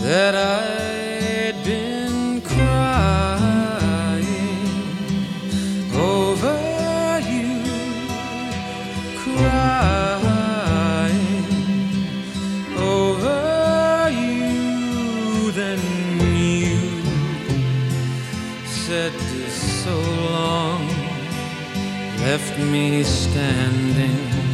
that I'd been crying over you, crying over you. Then you said so long, left me standing